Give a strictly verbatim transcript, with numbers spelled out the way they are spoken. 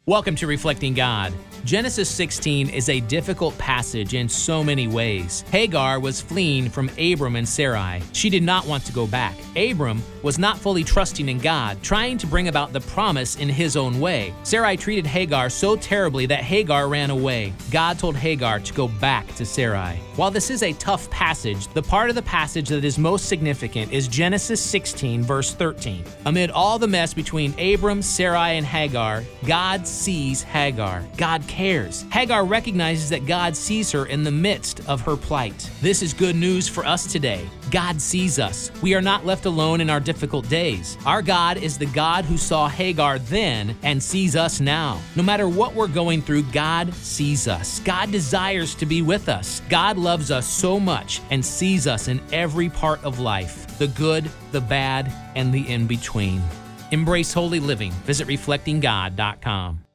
Welcome to Reflecting God. Genesis sixteen is a difficult passage in so many ways. Hagar was fleeing from Abram and Sarai. She did not want to go back. Abram was not fully trusting in God, trying to bring about the promise in his own way. Sarai treated Hagar so terribly that Hagar ran away. God told Hagar to go back to Sarai. While this is a tough passage, the part of the passage that is most significant is Genesis sixteen, verse thirteen. Amid all the mess between Abram, Sarai, and Hagar, God sees Hagar. God cares. Hagar recognizes that God sees her in the midst of her plight. This is good news for us today. God sees us. We are not left alone in our difficult days. Our God is the God who saw Hagar then and sees us now. No matter what we're going through, God sees us. God desires to be with us. God loves us so much and sees us in every part of life, the good, the bad, and the in-between. Embrace holy living. Visit reflecting god dot com.